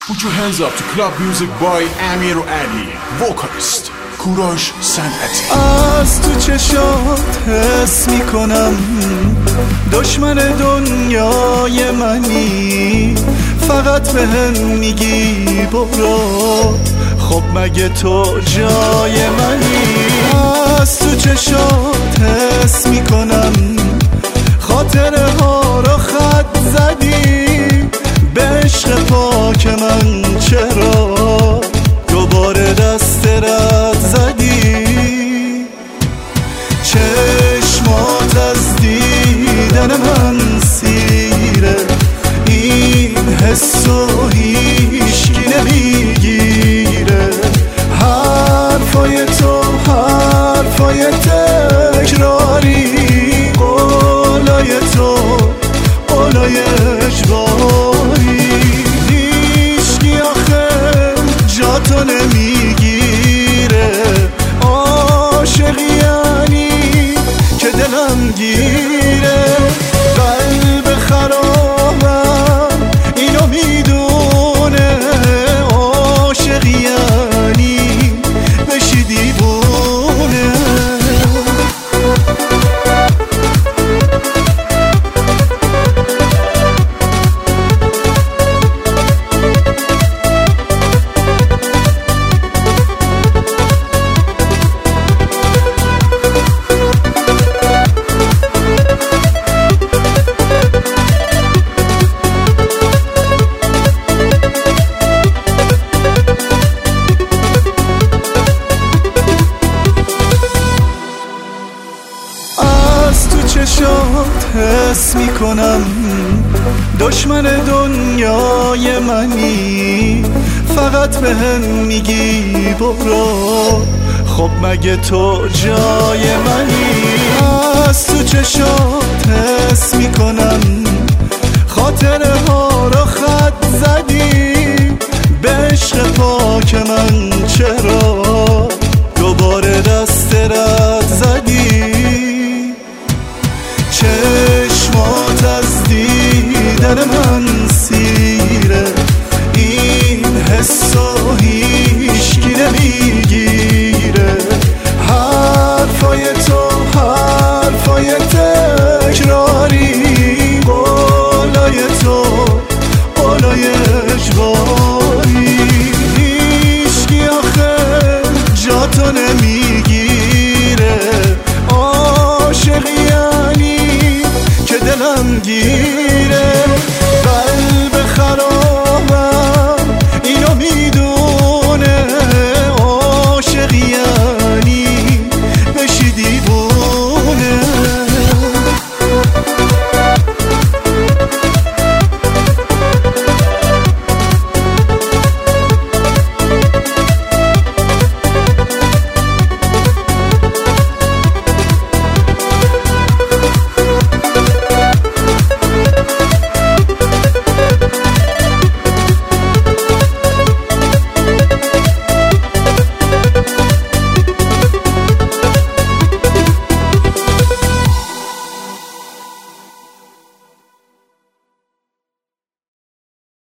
Put your hands up to club music by امیر و علی. Vocalist کوروش صنعتی. از تو چشات حس میکنم دشمن دنیای منی، فقط به هم میگی برو، خب مگه تو جای منی؟ از تو چشات حس میکنم خاطره ها رو خط زدی، به عشق پاک من چرا دوباره دست رد زدی؟ چشمات از دیدن من سیره، این حسو هیچکی نمیگیره. حرفای تو حرفای تکراری، قولای تو قولای اجباری، هیچکی آخه جا تو نمیگیره. عاشقی یعنی که دلم گیره، قلب خرابم اینو میدونه. عاشقی یعنی بشی دیوونه. چشات حس میکنم دشمن دنیای منی، فقط به هم میگی برو، خب مگه تو جای منی؟ از تو چشات حس میکنم خاطره ها رو